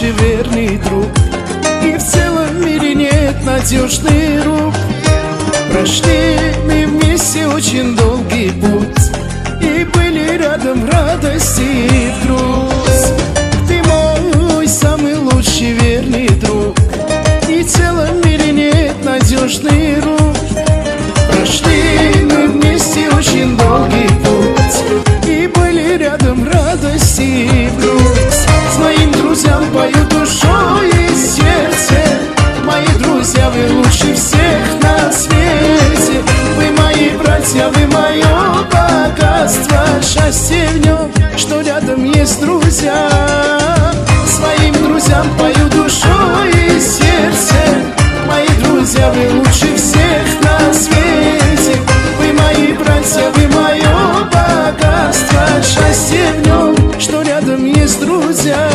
лучший верный друг, и в целом мире нет надежных рук. Прошли мы вместе очень долгий путь, и были рядом в радости и в грусть. Ты мой самый лучший верный друг, и в целом мире нет надежных рук. Прошли мы вместе очень долгий путь, и были рядом в радости и в грусть. Своим друзьям пою душой и сердцем: мои друзья, вы лучше всех на свете. Вы мои братья, вы мое богатство. Счастье в нем, что рядом есть друзья. Своим друзьям пою душой и сердцем: мои друзья, вы лучше всех на свете. Вы мои братья, вы мое богатство. Счастье в нем, что рядом есть друзья.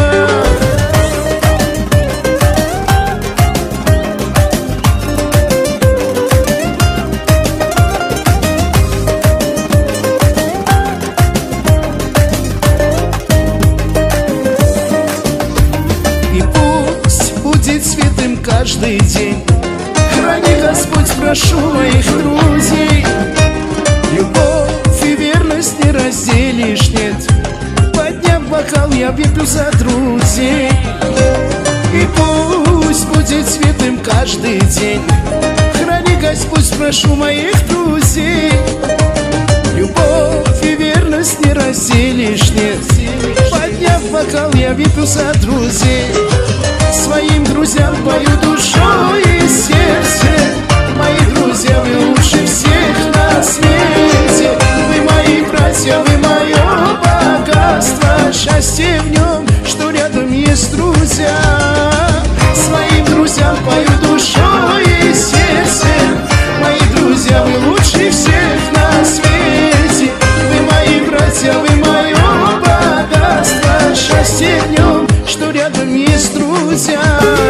Каждый день храни, Господь, прошу моих друзей. Любовь и верность не разделишь, нет. Подняв бокал, я выпью за друзей. И пусть будет светлым каждый день. Храни, Господь, прошу моих друзей. Любовь и верность не разделишь, нет. Подняв бокал, я выпью за друзей. Своим друзьям пою душой и сердцем: мои друзья, вы лучше всех на свете. Вы мои братья, вы мое богатство. Счастье в нем, что рядом есть друзья. Своим друзьям пою душой и сердцем: мои друзья, вы лучше всех на свете. Вы мои братья, вы мое богатство. Счастье в нем, что рядом есть друзья.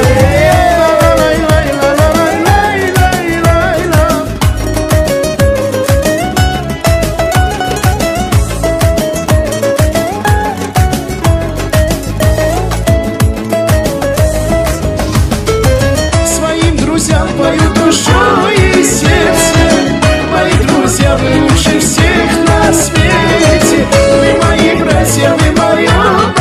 Своим друзьям пою душой и сердцем: мои друзья, вы лучше всех на свете. Вы мои братья, вы мое